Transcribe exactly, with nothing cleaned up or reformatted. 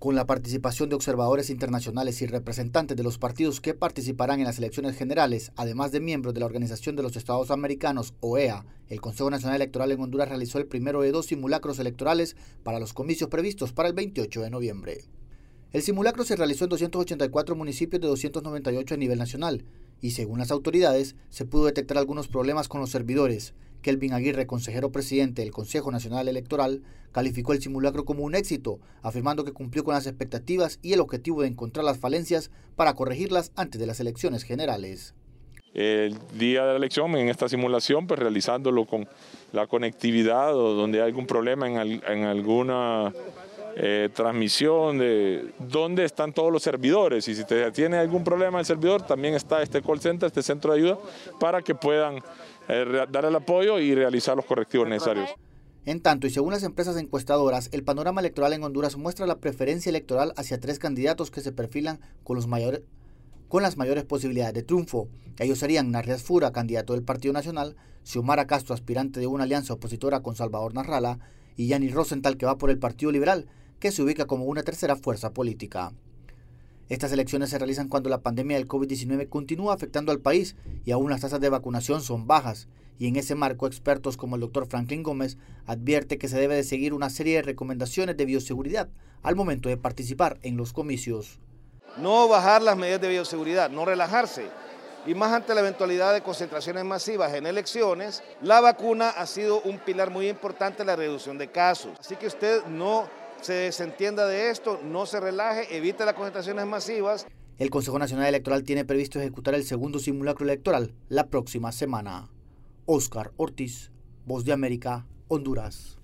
Con la participación de observadores internacionales y representantes de los partidos que participarán en las elecciones generales, además de miembros de la Organización de los Estados Americanos, O E A, el Consejo Nacional Electoral en Honduras realizó el primero de dos simulacros electorales para los comicios previstos para el veintiocho de noviembre. El simulacro se realizó en doscientos ochenta y cuatro municipios de doscientos noventa y ocho a nivel nacional, y según las autoridades, se pudo detectar algunos problemas con los servidores. Kelvin Aguirre, consejero presidente del Consejo Nacional Electoral, calificó el simulacro como un éxito, afirmando que cumplió con las expectativas y el objetivo de encontrar las falencias para corregirlas antes de las elecciones generales. El día de la elección, en esta simulación, pues realizándolo con la conectividad o donde hay algún problema en, al, en alguna eh, transmisión de dónde están todos los servidores, y si te tiene algún problema el servidor, también está este call center, este centro de ayuda, para que puedan eh, dar el apoyo y realizar los correctivos necesarios. En tanto, y según las empresas encuestadoras, el panorama electoral en Honduras muestra la preferencia electoral hacia tres candidatos que se perfilan con, los mayores, con las mayores posibilidades de triunfo. Ellos serían Narrias Fura, candidato del Partido Nacional, Xiomara Castro, aspirante de una alianza opositora con Salvador Narrala, y Yanni Rosenthal, que va por el Partido Liberal, que se ubica como una tercera fuerza política. Estas elecciones se realizan cuando la pandemia del COVID diecinueve continúa afectando al país y aún las tasas de vacunación son bajas, y en ese marco expertos como el doctor Franklin Gómez advierte que se debe de seguir una serie de recomendaciones de bioseguridad al momento de participar en los comicios. No bajar las medidas de bioseguridad, no relajarse, y más ante la eventualidad de concentraciones masivas en elecciones, la vacuna ha sido un pilar muy importante en la reducción de casos. Así que usted no se desentienda de esto, no se relaje, evite las concentraciones masivas. El Consejo Nacional Electoral tiene previsto ejecutar el segundo simulacro electoral la próxima semana. Óscar Ortiz, Voz de América, Honduras.